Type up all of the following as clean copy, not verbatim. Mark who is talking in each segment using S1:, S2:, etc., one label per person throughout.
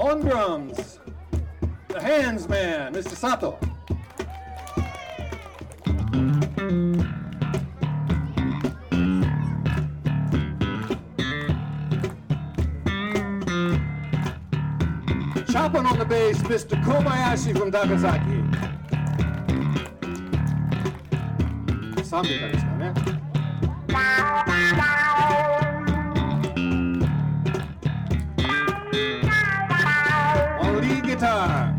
S1: On drums, the hands man, Mr. Sato. Chopping on the bass, Mr. Kobayashi from Takasaki. 3秒ですかね。On lead guitar,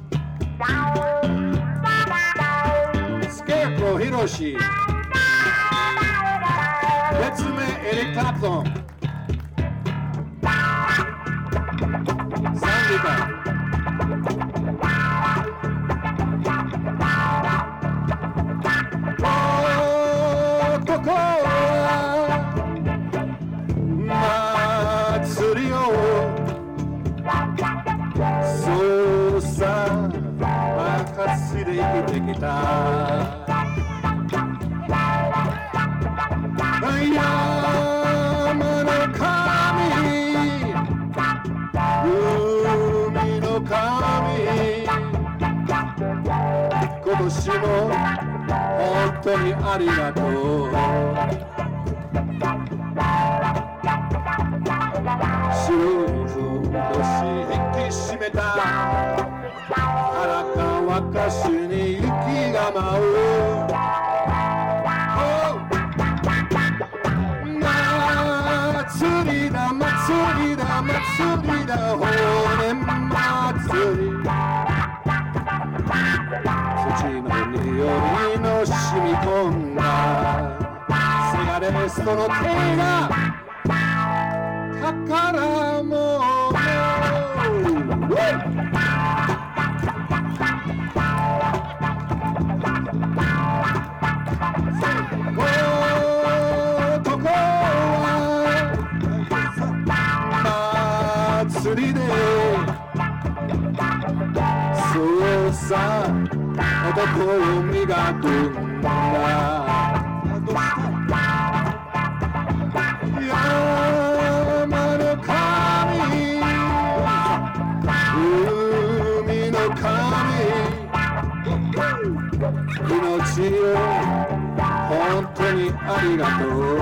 S1: Scarecrow Hiroshi. 別名エリック・クラプトン。3ギター。こは祭りをそうさ証で生きてきた山の神海の神今年も本当にありがとう白いふんどし引き締めた荒川歌手に雪が舞う祭りだ祭りだ祭りだ法年祭り土の匂いの染み込んだセガレストの手が宝物男は祭りでそうさ男を磨くんだ山の神海の神命を本当にありがとう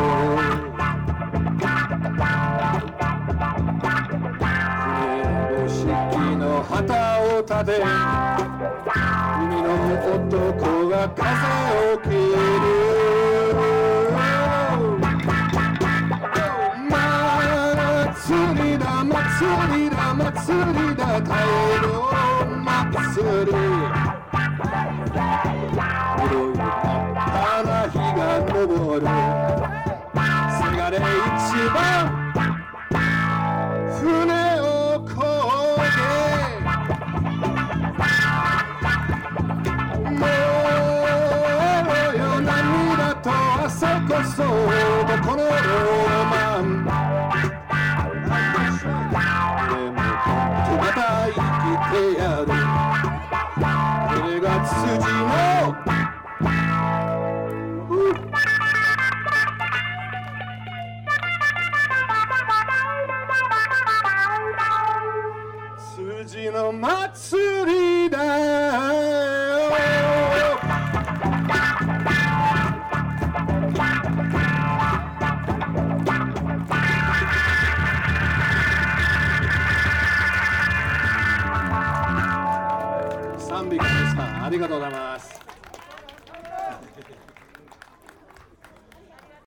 S1: 船式の旗を立て海の男が風を切る祭りだ祭りだ祭りだ太陽祭り黒い真っ赤な日が昇るせがれ一番船を漕げもうよ涙と汗こそこのロマンでもまた生きてやるこれが辻の辻の祭りだよ3匹でした。ありがとうございます。